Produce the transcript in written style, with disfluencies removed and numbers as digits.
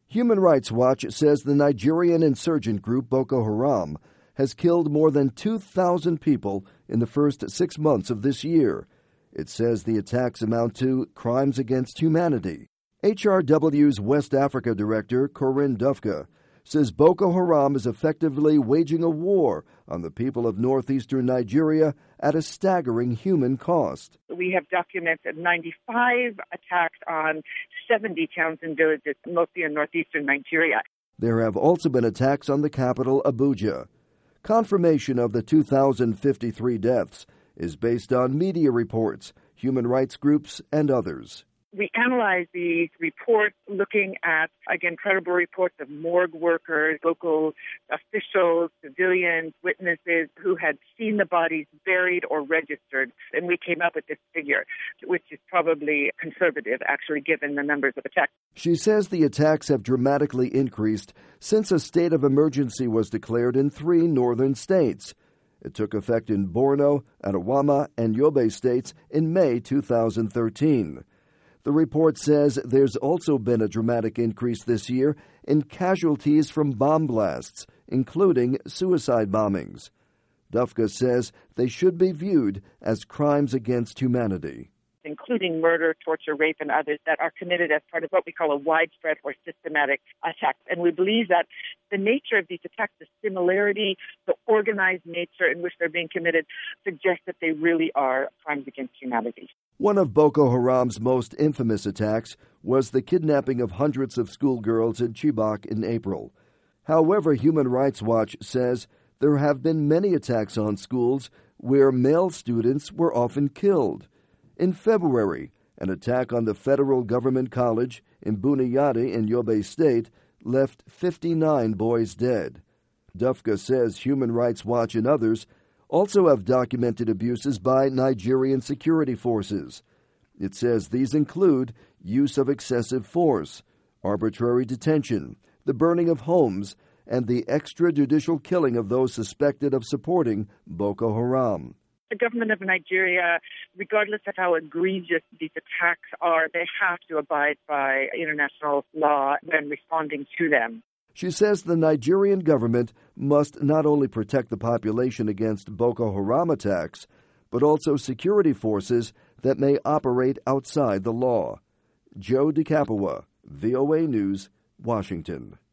Human Rights Watch says the Nigerian insurgent group Boko Haram has killed more than 2,000 people in the first 6 months of this year. It says the attacks amount to crimes against humanity. HRW's West Africa Director, Corinne Dufka, says Boko Haram is effectively waging a war on the people of northeastern Nigeria at a staggering human cost. We have documented 95 attacks on 70 towns and villages, mostly in northeastern Nigeria. There have also been attacks on the capital, Abuja. Confirmation of the 2,053 deaths is based on media reports, human rights groups, and others. We analyzed these reports looking at, again, credible reports of morgue workers, local officials, civilians, witnesses who had seen the bodies buried or registered. And we came up with this figure, which is probably conservative, actually, given the numbers of attacks. She says the attacks have dramatically increased since a state of emergency was declared in 3 northern states. It took effect in Borno, Adamawa, and Yobe states in May 2013. The report says there's also been a dramatic increase this year in casualties from bomb blasts, including suicide bombings. Dufka says they should be viewed as crimes against humanity, including murder, torture, rape, and others that are committed as part of what we call a widespread or systematic attack. And we believe that the nature of these attacks, the similarity, the organized nature in which they're being committed, suggests that they really are crimes against humanity. One of Boko Haram's most infamous attacks was the kidnapping of hundreds of schoolgirls in Chibok in April. However, Human Rights Watch says there have been many attacks on schools where male students were often killed. In February, an attack on the federal government college in Buniyadi in Yobe State left 59 boys dead. Dufka says Human Rights Watch and others also have documented abuses by Nigerian security forces. It says these include use of excessive force, arbitrary detention, the burning of homes, and the extrajudicial killing of those suspected of supporting Boko Haram. The government of Nigeria, regardless of how egregious these attacks are, they have to abide by international law when responding to them. She says the Nigerian government must not only protect the population against Boko Haram attacks, but also security forces that may operate outside the law. Joe DeCapua, VOA News, Washington.